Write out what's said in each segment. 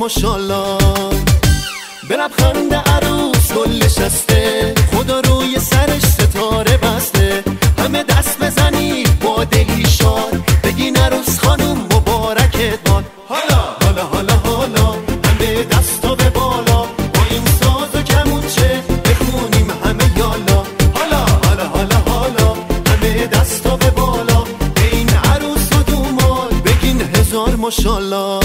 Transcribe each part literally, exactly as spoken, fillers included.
ماشالله. به لبخند عروس گل نشسته، خدا روی سرش ستاره بسته. همه دست بزنید با دلی شاد، بگین عروس خانم مبارکت باد. حالا حالا حالا حالا همه دستا به بالا، با این ساز و کمونچه بخونیم همه یالا. حالا حالا حالا حالا همه دستا به بالا، به این عروس و دوماد بگین هزار ماشالله.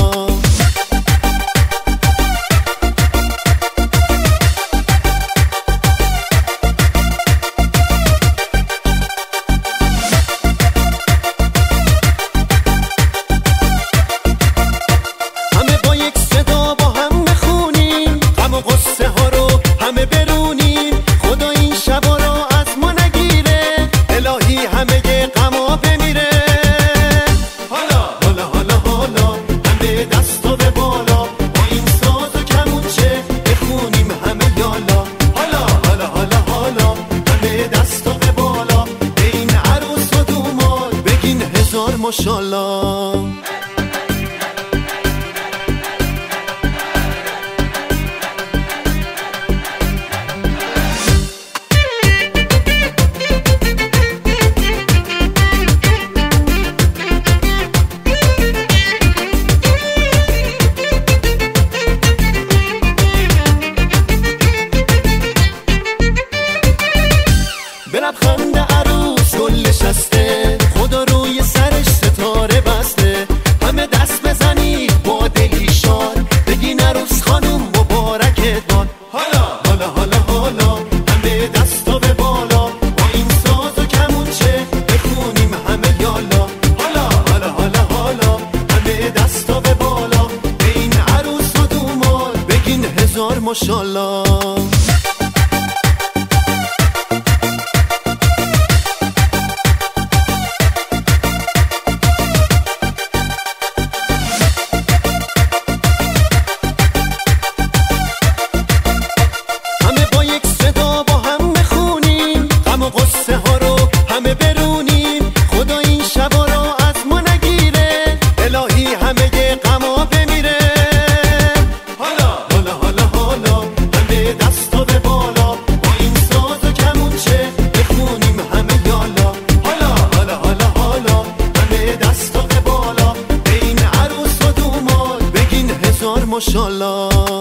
ماشالله. به لبخند عروس گل نشسته، خدا روی سرش ستاره بسته. همه دست بزنید با دلی شاد، بگین عروس خانم مبارکت باد. حالا حالا حالا حالا همه دستا به بالا، با این ساز و کمونچه بخونیم همه یالا. حالا حالا حالا حالا همه دستا به بالا، به این عروس و دوماد بگین هزار ماشالله. ماشالله.